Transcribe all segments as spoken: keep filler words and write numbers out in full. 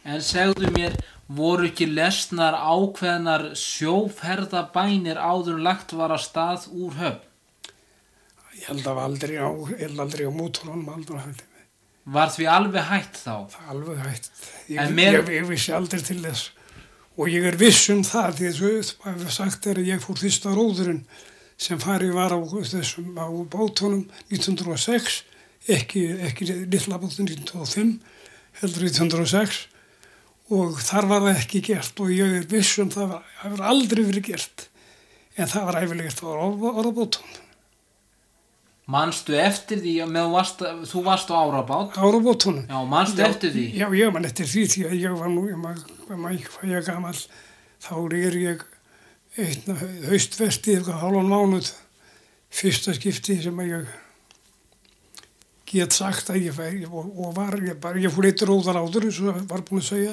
En segðu mér, voru ekki lesnar ákveðnar sjóferðabænir áður en lagt var af stað úr Höfn? Ég held að aldrei á, ég held aldrei á mótorunum, aldrei hægt. Var því alveg hætt þá? Það er alveg hægt. Ég, En með- ég, ég vissi aldrei til þess. Og ég er viss um það, því að það hefur sagt er að ég fór fyrsta róðurinn sem farið var á þessum á bátunum nítján hundruð og sex, ekki, ekki litla bátun nítján hundruð og fimm, heldur nítján hundruð og sex, og þar var það ekki gert og ég er viss um það, það hefur aldrei verið gert. En það var æfilegt á orðabátunum. Manstu eftir því að með þú varst, þú varst á árabát? Árabátunum. Já, manstu eftir því? Já, ég man eftir því því að ég var nú, ég man, man ekki hvað ég er gamall, þá er ég einn haustverti eitthvað hálfan mánuð, fyrsta skipti sem að ég get sagt að ég fæ, og, og var, ég bara, ég fór eitt róðar áður, eins og það var búin að segja.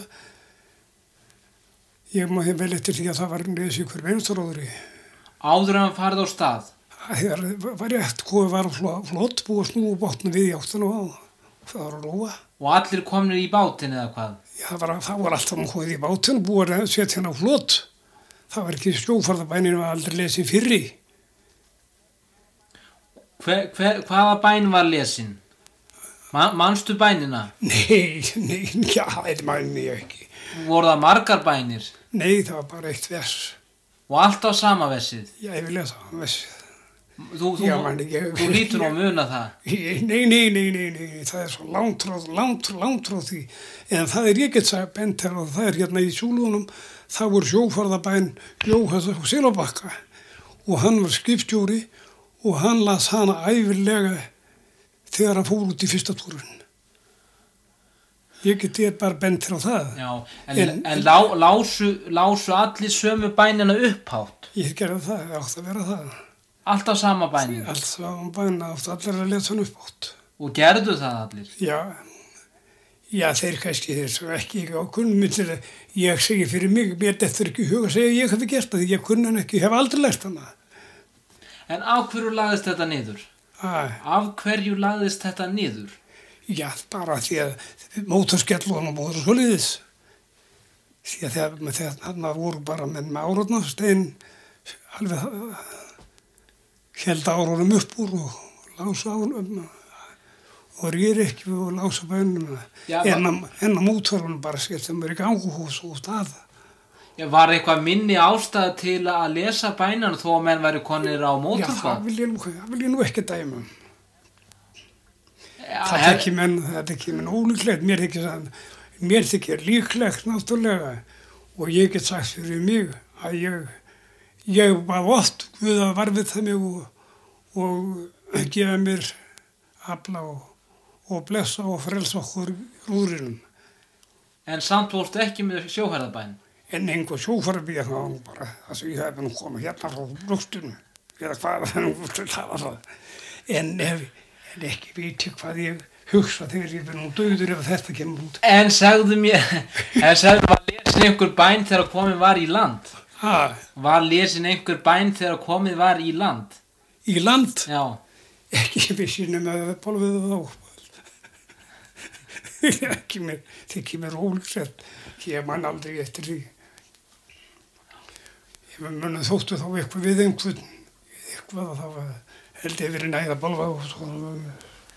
Ég man vel eftir því að það var neðs ykkur venstaróðri. Áður en farið á stað? Það var rétt, hvað var flott, búið að snúa bátnum við í áttan og á, það var að róa. Og allir komnir í bátinn eða hvað? Já, það var, það var alltaf náttúrulega í bátinn, búið að setja hann á flott. Það var ekki sjófarðabæninu var aldrei lesin fyrri. Hver, hver, hvaða bæn var lesin? Man, manstu bænina? Nei, nei, já, þetta mæni ég ekki. Voru það margar bænir? Nei, það var bara eitt vers. Og allt á sama versið? Já, ég vil lesa það versið. Þú, þú, Já, man, ég, þú lítur nú að muna það? Nei, nei, nei, nei, nei, það er svo langtróð, langtróð, langtróð því. En það er ég get sagt bent her og það er hérna í Súlunum, það voru sjófarðabæn Jóhanns og Silabakka og hann var skipstjóri og hann las hana æfilega þegar hann fór út í fyrsta túrun. Ég get ég bara bent her á það. Já, en, en, en lá, lásu, lásu allir sömu bænina upphátt? Ég gerði það, það átti að vera það. Allt á sama bænin? Allt sama bænin átti allir að lesa hann upphátt. Og gerðu það allir? Já, já þeir kannski þeir svo ekki á kunnmyndir. Ég segi fyrir mig, mér dettur ekki í huga að segja ég hafi gert það, því ég kunni hann ekki, ég hef aldrei lært hana. En af hverju lagðist þetta niður? Ah, Af hverju lagðist þetta niður? já, bara því að mótorskellunum voru svo liðis. Því að þegar, þegar þarna voru bara menn með árarna, stein alveg held árunum upp úr og lása árunum og rýri ekki og lása bænum. Já, en að, en að mótorunum bara skelltum mér í ganguhús og stað. Já, var eitthvað minni ástæða til að lesa bænana þó að menn væri konir á Já, það mótorfag? vil ég nú, það vil ég nú ekki dæma. Já, Það her- þykir menn, það þykir menn ólíklegt, mér þykir það, mér þykir líklegt náttúrulega og ég get sagt fyrir mig að ég, ég var oft Guð að varfita mig og, og gefa mér afla og, og blessa og frelsa okkur rúðrinum. En samt fórstu ekki með sjóherðabæn? En einhver sjófarabíð það var nú bara það sem ég hef nú komið hérna frá brústunum eða hvað það nú það var það. En ef en ekki veit ég hvað ég hugsa þegar ég er nú dauður ef þetta kemur út. En sagðu mér, en sagðu, var lesin einhver bæn þegar komið var í land? Ha, Var lesin einhver bæn þegar komið var í land? í land, Já, ekki vissi nema að bólfið þá. ekki mér, þykir mér ólíklegt. Ég man aldrei eftir því. Ég mun þóttu þá eitthvað við einhvern, eitthvað að það var held ég verið næða bólfa og svo.